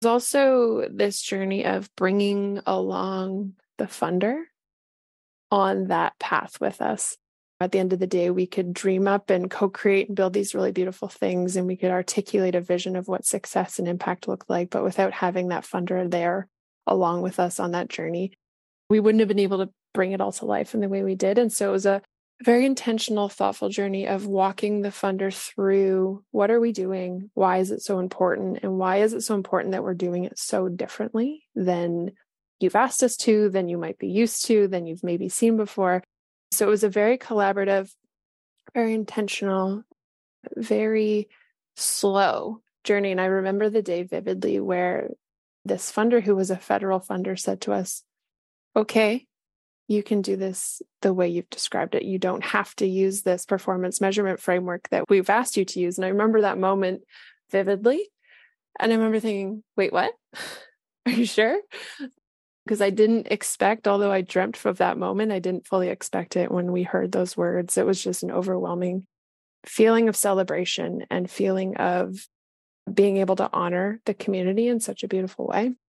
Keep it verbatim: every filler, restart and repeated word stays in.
There's also this journey of bringing along the funder on that path with us. At the end of the day, we could dream up and co-create and build these really beautiful things, and we could articulate a vision of what success and impact look like. But without having that funder there along with us on that journey, we wouldn't have been able to bring it all to life in the way we did. And so it was a very intentional, thoughtful journey of walking the funder through what are we doing? Why is it so important? And why is it so important that we're doing it so differently than you've asked us to, than you might be used to, than you've maybe seen before? So it was a very collaborative, very intentional, very slow journey. And I remember the day vividly where this funder, who was a federal funder, said to us, okay, you can do this the way you've described it. You don't have to use this performance measurement framework that we've asked you to use. And I remember that moment vividly. And I remember thinking, wait, what? Are you sure? Because I didn't expect, although I dreamt of that moment, I didn't fully expect it when we heard those words. It was just an overwhelming feeling of celebration and feeling of being able to honor the community in such a beautiful way.